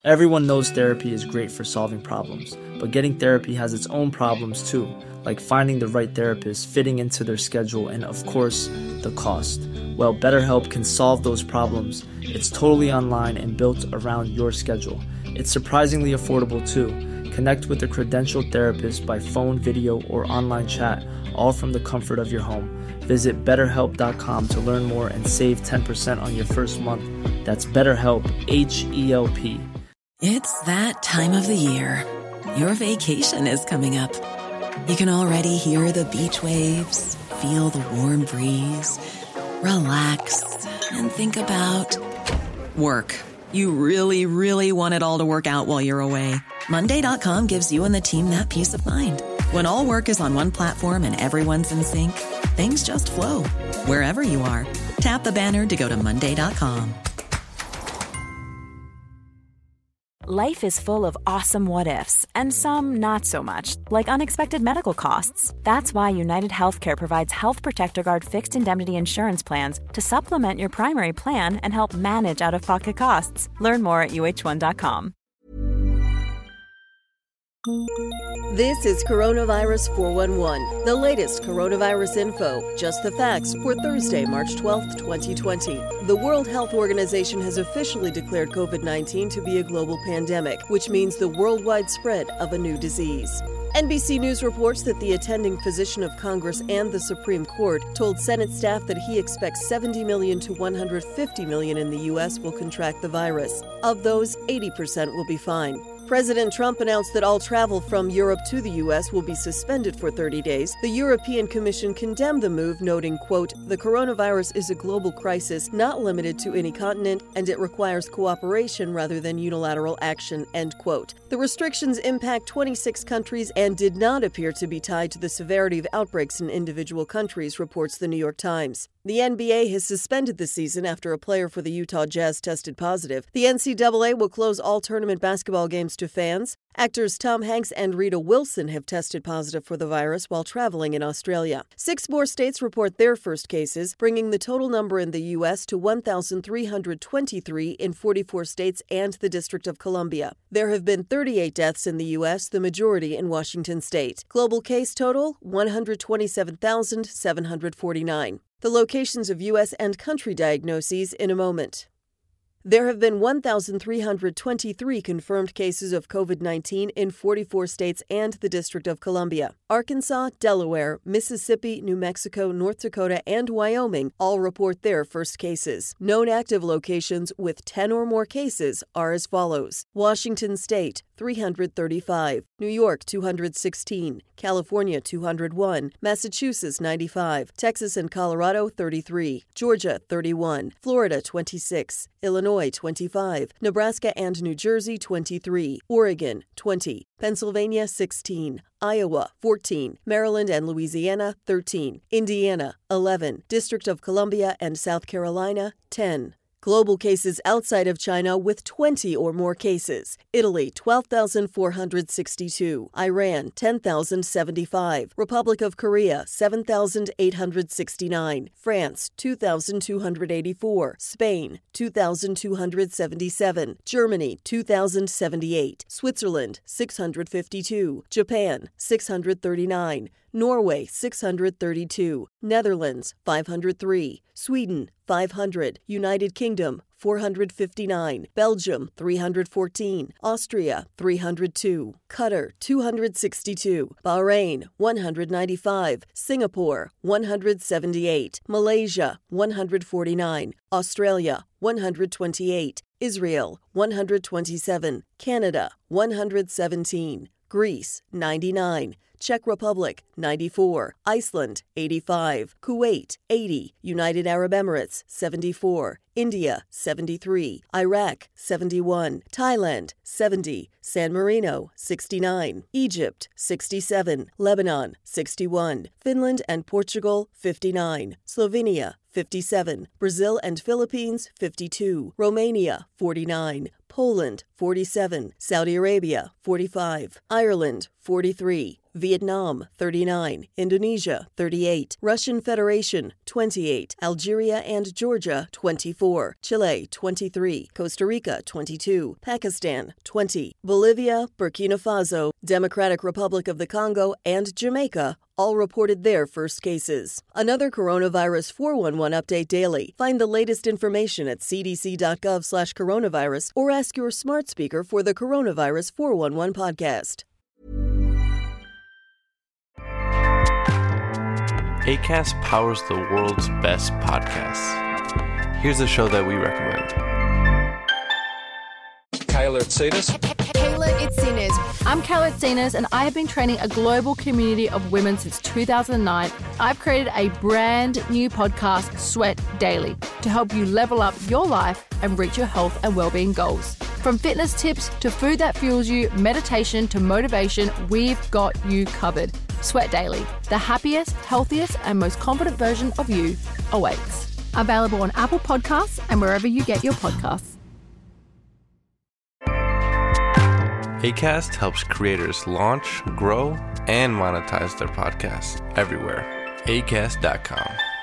Everyone knows therapy is great for solving problems, but getting therapy has its own problems too, like finding the right therapist, fitting into their schedule, and of course, the cost. Well, BetterHelp can solve those problems. It's totally online and built around your schedule. It's surprisingly affordable too. Connect with a credentialed therapist by phone, video, or online chat, all from the comfort of your home. Visit BetterHelp.com to learn more and save 10% on your first month. That's BetterHelp, H-E-L-P. It's that time of the year. Your vacation is coming up. You can already hear the beach waves, feel the warm breeze, relax, and think about work. You really, really want it all to work out while you're away. Monday.com gives you and the team that peace of mind. When all work is on one platform and everyone's in sync, things just flow. Wherever you are, tap the banner to go to Monday.com. Life is full of awesome what-ifs, and some not so much, like unexpected medical costs. That's why United Healthcare provides Health Protector Guard fixed indemnity insurance plans to supplement your primary plan and help manage out-of-pocket costs. Learn more at uh1.com. This is Coronavirus 411, the latest coronavirus info, just the facts for Thursday, March 12th, 2020. The World Health Organization has officially declared COVID-19 to be a global pandemic, which means the worldwide spread of a new disease. NBC News reports that the attending physician of Congress and the Supreme Court told Senate staff that he expects 70 million to 150 million in the U.S. will contract the virus. Of those, 80% will be fine. President Trump announced that all travel from Europe to the U.S. will be suspended for 30 days. The European Commission condemned the move, noting, quote, "The coronavirus is a global crisis not limited to any continent, and it requires cooperation rather than unilateral action," end quote. The restrictions impact 26 countries and did not appear to be tied to the severity of outbreaks in individual countries, reports the New York Times. The NBA has suspended the season after a player for the Utah Jazz tested positive. The NCAA will close all tournament basketball games to fans. Actors Tom Hanks and Rita Wilson have tested positive for the virus while traveling in Australia. 6 more states report their first cases, bringing the total number in the U.S. to 1,323 in 44 states and the District of Columbia. There have been 38 deaths in the U.S., the majority in Washington state. Global case total, 127,749. The locations of U.S. and country diagnoses in a moment. There have been 1,323 confirmed cases of COVID-19 in 44 states and the District of Columbia. Arkansas, Delaware, Mississippi, New Mexico, North Dakota, and Wyoming all report their first cases. Known active locations with 10 or more cases are as follows: Washington State, 335, New York, 216, California, 201, Massachusetts, 95, Texas and Colorado, 33, Georgia, 31, Florida, 26, Illinois, 25, Nebraska and New Jersey, 23, Oregon, 20, Pennsylvania, 16, Iowa, 14, Maryland and Louisiana, 13, Indiana, 11, District of Columbia and South Carolina, 10. Global cases outside of China with 20 or more cases. Italy, 12,462. Iran, 10,075. Republic of Korea, 7,869. France, 2,284. Spain, 2,277. Germany, 2,078. Switzerland, 652. Japan, 639. Norway, 632, Netherlands, 503, Sweden, 500, United Kingdom, 459, Belgium, 314, Austria, 302, Qatar, 262, Bahrain, 195, Singapore, 178, Malaysia, 149, Australia, 128, Israel, 127, Canada, 117, Greece, 99, Czech Republic, 94, Iceland, 85, Kuwait, 80, United Arab Emirates, 74, India, 73, Iraq, 71, Thailand, 70, San Marino, 69, Egypt, 67, Lebanon, 61, Finland and Portugal, 59, Slovenia, 57, Brazil and Philippines, 52, Romania, 49, Poland, 47, Saudi Arabia, 45, Ireland, 43, Vietnam, 39, Indonesia, 38, Russian Federation, 28, Algeria and Georgia, 24, Chile, 23, Costa Rica, 22, Pakistan, 20, Bolivia, Burkina Faso, Democratic Republic of the Congo, and Jamaica all reported their first cases. Another coronavirus 411 update daily. Find the latest information at cdc.gov/coronavirus or ask your smart speaker for the Coronavirus 411 podcast. Acast powers the world's best podcasts. Here's a show that we recommend. Kayla Itsinas. Kayla Itsinas. I'm Kayla Itsinas, and I have been training a global community of women since 2009. I've created a brand new podcast, Sweat Daily, to help you level up your life and reach your health and well-being goals. From fitness tips to food that fuels you, meditation to motivation, we've got you covered. Sweat Daily, the happiest, healthiest, and most confident version of you awaits. Available on Apple Podcasts and wherever you get your podcasts. Acast helps creators launch, grow, and monetize their podcasts everywhere. Acast.com.